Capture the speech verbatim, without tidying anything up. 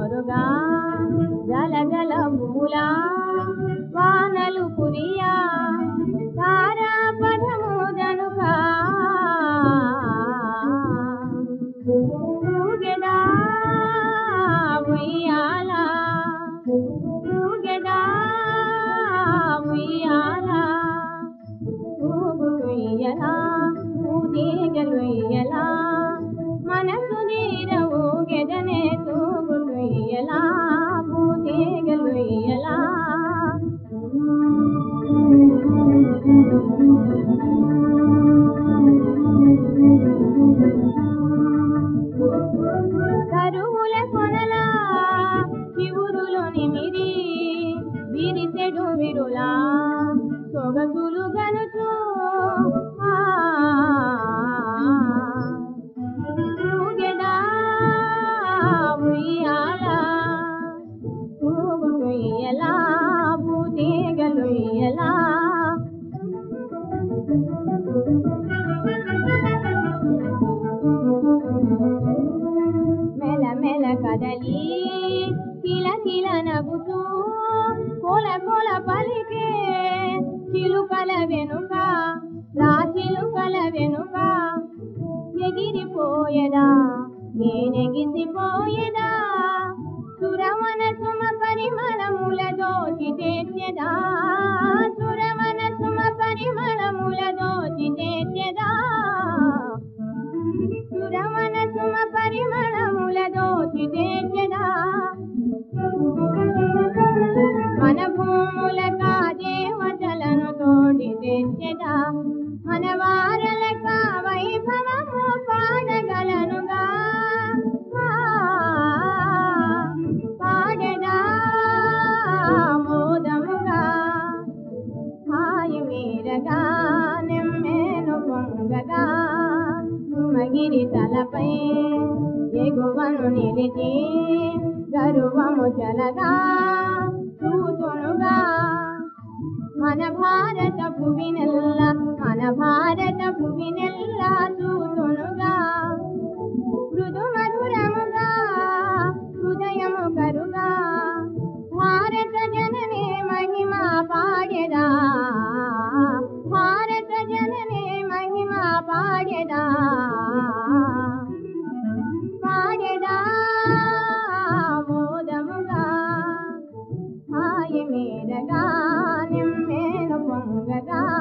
జోరుగా జలజల పూలా వానలు కురియా తారా పదము జనుగా ఊగెదా ఉయ్యాల ఊగెదా ఉయ్యాల ఊగులుయ్యలా ఊదిగలుయ్యలా మనసు నీర ఊగెదనే తూగులుయ్యలా ఊదిగలుయ్యలా కరువుల కొనలా చివురులు నిమిరి విరిసెడు విరులా సొగసులు గనుచు ఊగెదా ఉయ్యాల ఊగులుయ్యలా ఊదిగలుయ్యలా మెల మెల కదలి కిల కిల నవ్వుతూ కొల కొల పలికే చిలుకల వెనుక రా చిలుకల వెనుక ఎగిరిపోయేదా నేనెగిసిపోయేదా సురవన సుమ పరిమళముల దోచి చేసేదా సురవన సుమ పరిమళముల దోచి చేసేదా సురవన సుమ పరిమళముల దోచి చేసేదా మన భూముల కాదేవతలను తోడి తెచ్చెదా మన వారలక వైభవము పాడగలనుగా పాడెదా మోదముగా హాయి మీరగా నెమ్మేను పొంగగా సుమగిరి తలపై ఎగువను నిలిచి గర్వము చలగా చూతునుగా మన భారత భువినెల్ల మన భారత భువినెల్ల చూతునుగా మృదు మధురముగా హృదయము కరుగా భారత జననే మహిమా పాడెదా భారత జననే మహిమా పాడెదా పాడెదా మోదముగా హాయి మీరగా నెమ్మేను పొంగగా